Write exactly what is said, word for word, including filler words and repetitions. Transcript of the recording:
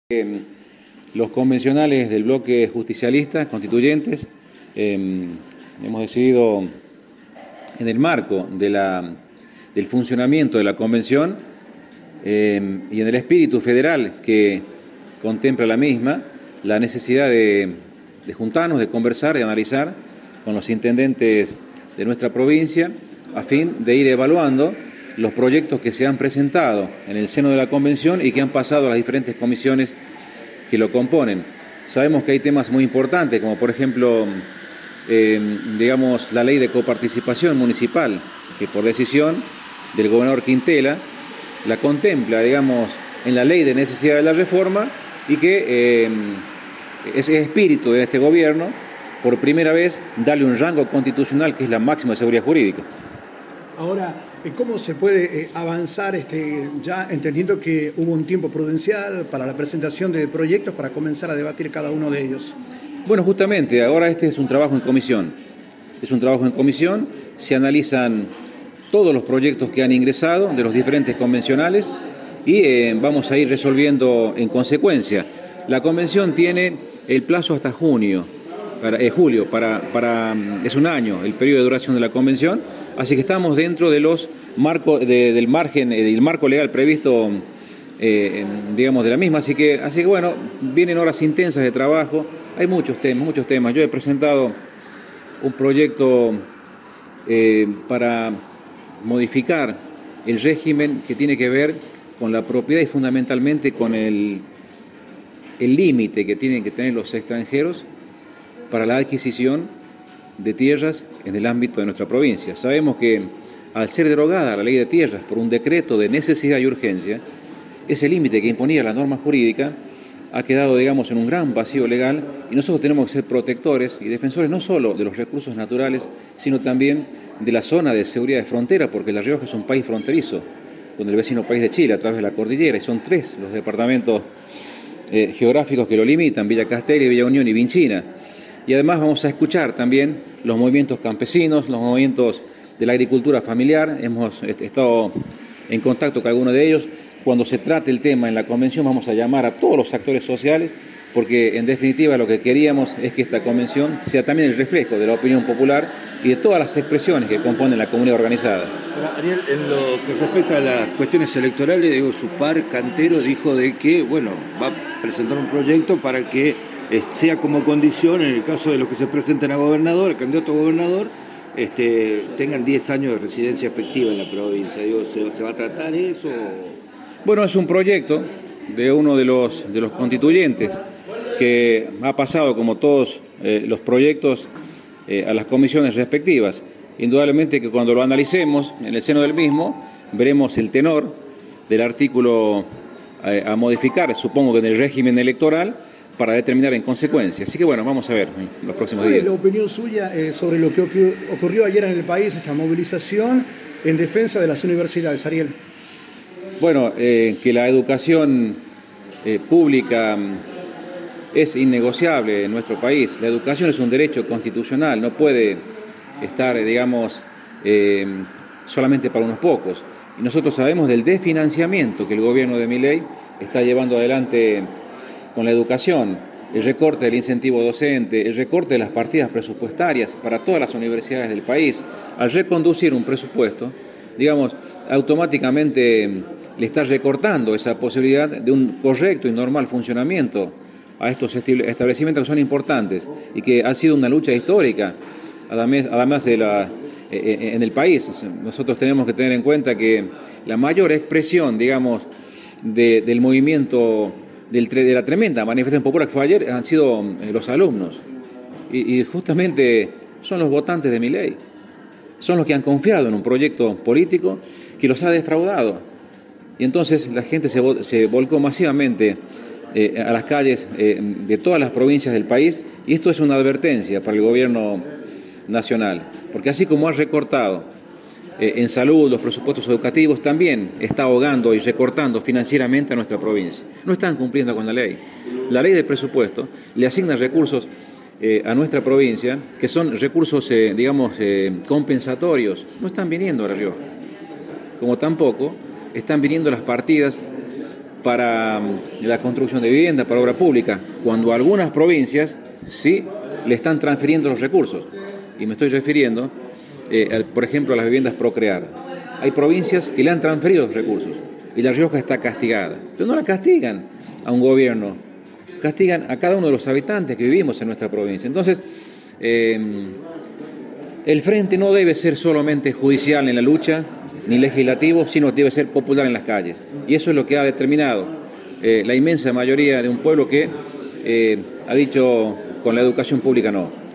Eh, los convencionales del bloque justicialista, constituyentes, eh, hemos decidido, en el marco de la, del funcionamiento de la convención eh, y en el espíritu federal que contempla la misma, la necesidad de, de juntarnos, de conversar, de analizar con los intendentes de nuestra provincia a fin de ir evaluando los proyectos que se han presentado en el seno de la convención y que han pasado a las diferentes comisiones que lo componen. Sabemos que hay temas muy importantes, como por ejemplo, eh, digamos, la ley de coparticipación municipal, que por decisión del gobernador Quintela la contempla, digamos, en la ley de necesidad de la reforma y que eh, ese espíritu de este gobierno, por primera vez, darle un rango constitucional que es la máxima de seguridad jurídica. Ahora, ¿cómo se puede avanzar este, ya entendiendo que hubo un tiempo prudencial para la presentación de proyectos para comenzar a debatir cada uno de ellos? Bueno, justamente, ahora este es un trabajo en comisión. Es un trabajo en comisión, se analizan todos los proyectos que han ingresado de los diferentes convencionales y eh, vamos a ir resolviendo en consecuencia. La convención tiene el plazo hasta junio. Para, eh, julio, para, para, es un año el periodo de duración de la convención, así que estamos dentro de los marcos de, del margen, eh, del marco legal previsto, eh, digamos, de la misma, así que, así que bueno, vienen horas intensas de trabajo, hay muchos temas, muchos temas. Yo he presentado un proyecto eh, para modificar el régimen que tiene que ver con la propiedad y fundamentalmente con el el límite que tienen que tener los extranjeros para la adquisición de tierras en el ámbito de nuestra provincia. Sabemos que al ser derogada la ley de tierras por un decreto de necesidad y urgencia, ese límite que imponía la norma jurídica ha quedado, digamos, en un gran vacío legal y nosotros tenemos que ser protectores y defensores no solo de los recursos naturales, sino también de la zona de seguridad de frontera, porque La Rioja es un país fronterizo con el vecino país de Chile a través de la cordillera y son tres los departamentos eh, geográficos que lo limitan, Villa Castelli, Villa Unión y Vinchina. Y además vamos a escuchar también los movimientos campesinos, los movimientos de la agricultura familiar. Hemos estado en contacto con algunos de ellos. Cuando se trate el tema en la convención vamos a llamar a todos los actores sociales, porque en definitiva lo que queríamos es que esta convención sea también el reflejo de la opinión popular y de todas las expresiones que componen la comunidad organizada. Ariel, en lo que respecta a las cuestiones electorales, digo, su par Cantero dijo de que, bueno, va a presentar un proyecto para que sea como condición, en el caso de los que se presenten a gobernador, a candidato a gobernador, este, tengan diez años de residencia efectiva en la provincia. Digo, ¿se, se va a tratar eso? Bueno, es un proyecto de uno de los, de los constituyentes que ha pasado, como todos eh, los proyectos, eh, a las comisiones respectivas. Indudablemente que cuando lo analicemos en el seno del mismo, veremos el tenor del artículo eh, a modificar, supongo que en el régimen electoral, para determinar en consecuencia. Así que bueno, vamos a ver en los próximos días. ¿Cuál es la opinión suya eh, sobre lo que ocurrió, ocurrió ayer en el país, esta movilización en defensa de las universidades, Ariel? Bueno, eh, que la educación eh, pública es innegociable en nuestro país. La educación es un derecho constitucional, no puede estar, digamos, eh, solamente para unos pocos. Y nosotros sabemos del desfinanciamiento que el gobierno de Milei está llevando adelante con la educación, el recorte del incentivo docente, el recorte de las partidas presupuestarias para todas las universidades del país. Al reconducir un presupuesto, digamos, automáticamente le está recortando esa posibilidad de un correcto y normal funcionamiento a estos establecimientos que son importantes y que ha sido una lucha histórica, además de la, en el país. Nosotros tenemos que tener en cuenta que la mayor expresión, digamos, de, del movimiento Del, de la tremenda manifestación popular que fue ayer han sido eh, los alumnos y, y justamente son los votantes de Milei, son los que han confiado en un proyecto político que los ha defraudado y entonces la gente se, se volcó masivamente eh, a las calles eh, de todas las provincias del país y esto es una advertencia para el gobierno nacional, porque así como ha recortado en salud, los presupuestos educativos, también está ahogando y recortando financieramente a nuestra provincia. No están cumpliendo con la ley. La ley del presupuesto le asigna recursos eh, a nuestra provincia, que son recursos, eh, digamos, eh, compensatorios. No están viniendo a La Rioja. Como tampoco están viniendo las partidas para la construcción de vivienda, para obra pública, cuando algunas provincias sí le están transfiriendo los recursos. Y me estoy refiriendo, eh, al, por ejemplo, a las viviendas Procrear. Hay provincias que le han transferido los recursos y La Rioja está castigada. Pero no la castigan a un gobierno, castigan a cada uno de los habitantes que vivimos en nuestra provincia. Entonces, eh, el frente no debe ser solamente judicial en la lucha, ni legislativo, sino debe ser popular en las calles. Y eso es lo que ha determinado eh, la inmensa mayoría de un pueblo que eh, ha dicho con la educación pública no.